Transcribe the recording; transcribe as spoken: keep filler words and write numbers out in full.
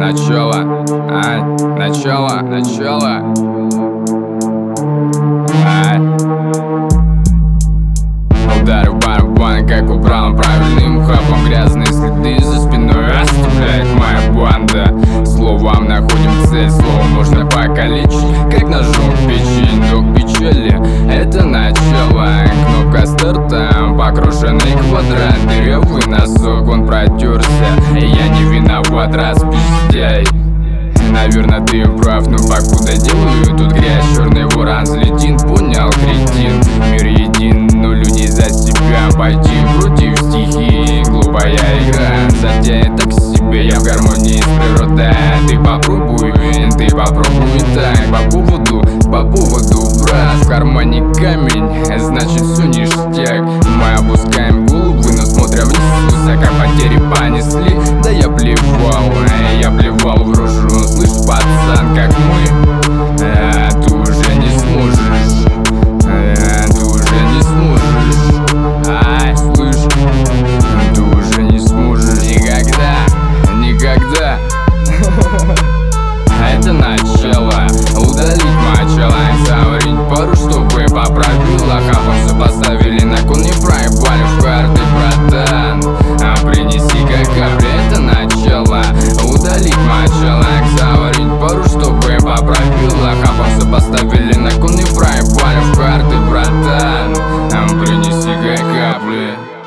начало, а, начало, начало. А. Удары барабан, как убрал правильным хапом. Грязные следы за спиной оставляет моя банда. Словам находим цель, слово можно покалечить, как ножом в печень. Дух печали, это начало. Кнопка старта, покрушенный квадрат. Дырявый носок, он протерся. Я не виноват, распиздяй. Наверное, ты прав, но покуда делаю тут грязь, черный ворон взлетит, понял, кретин. Мир един, но люди за себя пойти против стихии. Глупая игра, затея так себе, я в гармонии с природой. Ты попробуй, ты попробуй так. По поводу, по поводу, брат, в кармане камень, значит все ништяк. Мы опускаем головы, но смотрим вниз, высоко потери понесли. Да я плевал, я плевал в рожу. Слышь, пацан, как мы, а, ты уже не сможешь, а, ты уже не сможешь, а, слышь, ты уже не сможешь никогда, никогда. Это начало, удалить мочало, заварить пару, чтобы по правилам все поставили на кон, не проебали в карты, братан. А принеси как капли, это начало, удалить мочало, заварить пару, чтобы по правилам все поставили на кон, не проебали в карты, братан. А принеси как капли.